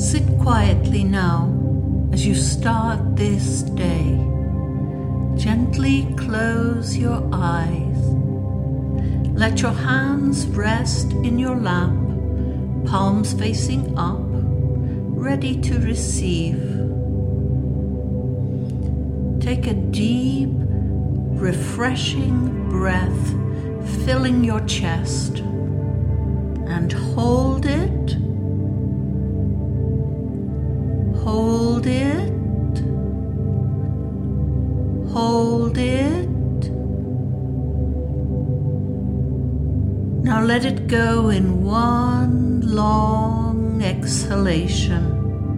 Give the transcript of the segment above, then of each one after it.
Sit quietly now as you start this day. Gently close your eyes. Let your hands rest in your lap, palms facing up, ready to receive. Take a deep, refreshing breath, filling your chest, and hold it. Hold it. Hold it. Now let it go in one long exhalation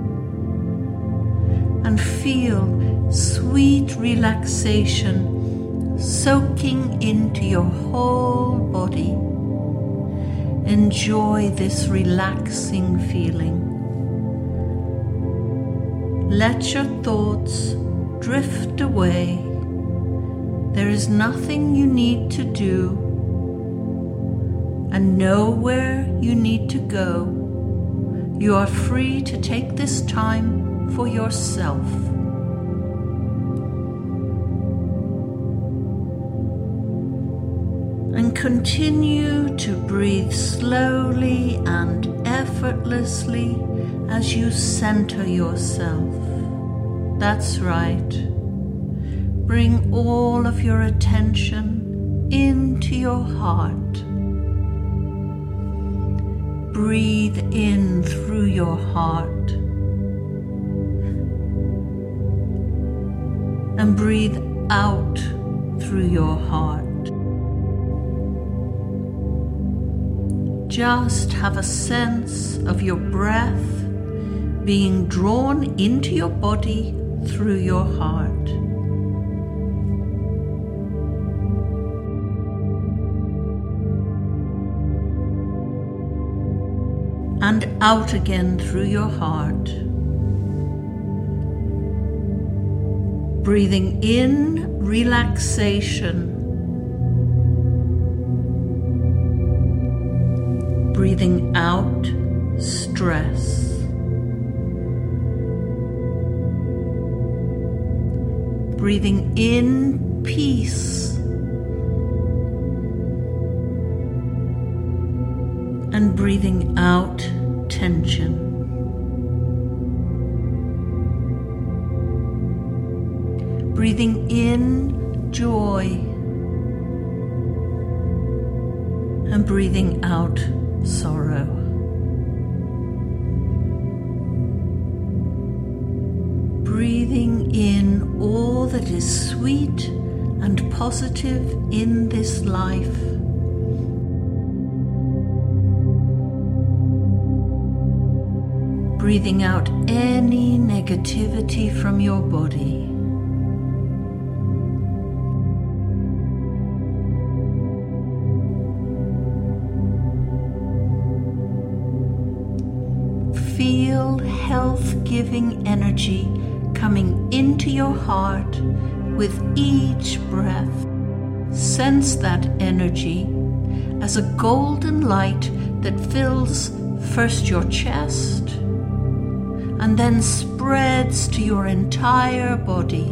and feel sweet relaxation soaking into your whole body. Enjoy this relaxing feeling. Let your thoughts drift away. There is nothing you need to do and nowhere you need to go. You are free to take this time for yourself. And continue to breathe slowly and effortlessly as you center yourself. That's right. Bring all of your attention into your heart. Breathe in through your heart and breathe out through your heart. Just have a sense of your breath being drawn into your body through your heart. And out again through your heart. Breathing in relaxation. Breathing out stress. Breathing in peace. And breathing out tension. Breathing in joy and breathing out sorrow. Breathing in all that is sweet and positive in this life. Breathing out any negativity from your body. Feel health-giving energy coming into your heart with each breath. Sense that energy as a golden light that fills first your chest and then spreads to your entire body.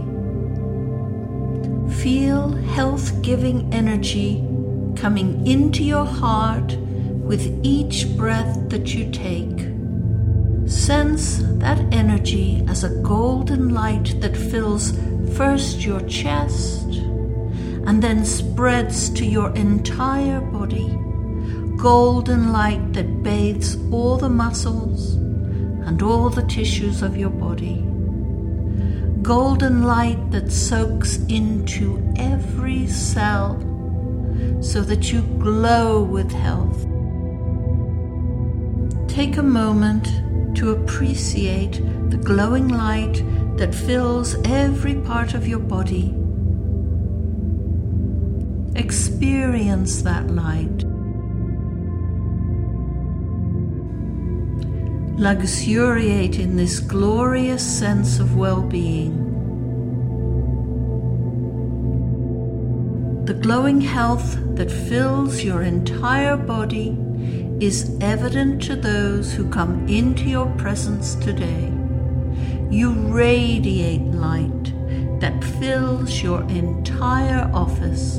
Feel health-giving energy coming into your heart with each breath that you take. Sense that energy as a golden light that fills first your chest and then spreads to your entire body. Golden light that bathes all the muscles and all the tissues of your body. Golden light that soaks into every cell so that you glow with health. Take a moment to appreciate the glowing light that fills every part of your body. Experience that light. Luxuriate in this glorious sense of well-being. The glowing health that fills your entire body is evident to those who come into your presence today. You radiate light that fills your entire office.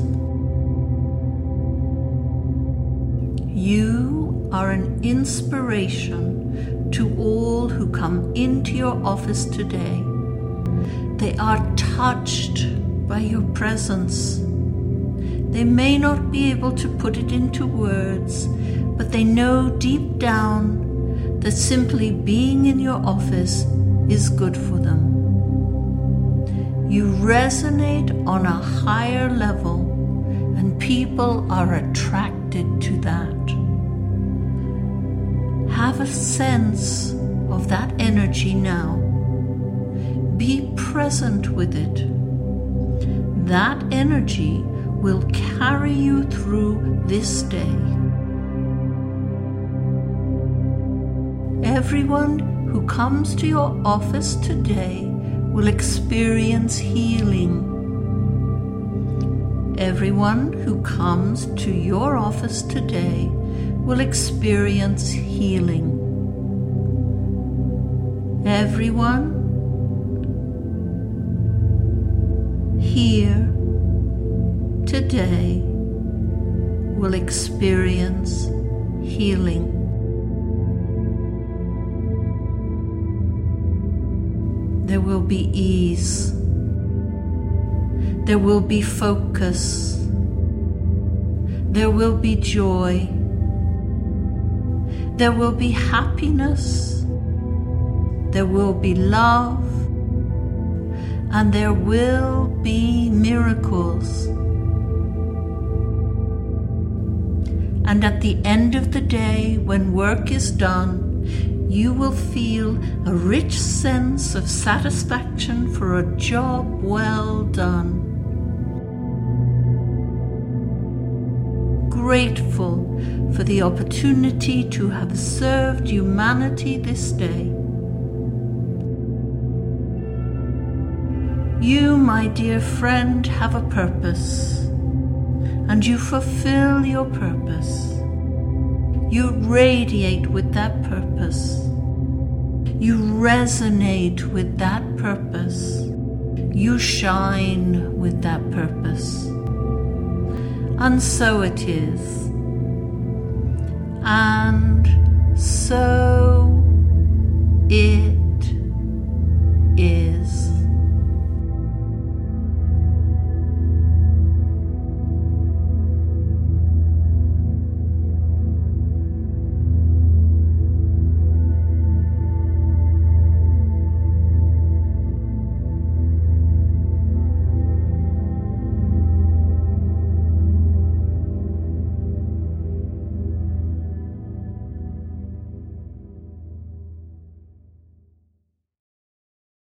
You are an inspiration to all who come into your office today. They are touched by your presence. They may not be able to put it into words, but they know deep down that simply being in your office is good for them. You resonate on a higher level, and people are attracted to that. Have a sense of that energy now. Be present with it. That energy will carry you through this day. Everyone who comes to your office today will experience healing. Everyone who comes to your office today will experience healing. Everyone here today will experience healing. There will be ease. There will be focus. There will be joy. There will be happiness. There will be love. And there will be miracles. And at the end of the day, when work is done, you will feel a rich sense of satisfaction for a job well done. Grateful for the opportunity to have served humanity this day. You, my dear friend, have a purpose, and you fulfill your purpose. You radiate with that purpose. You resonate with that purpose. You shine with that purpose. And so it is. And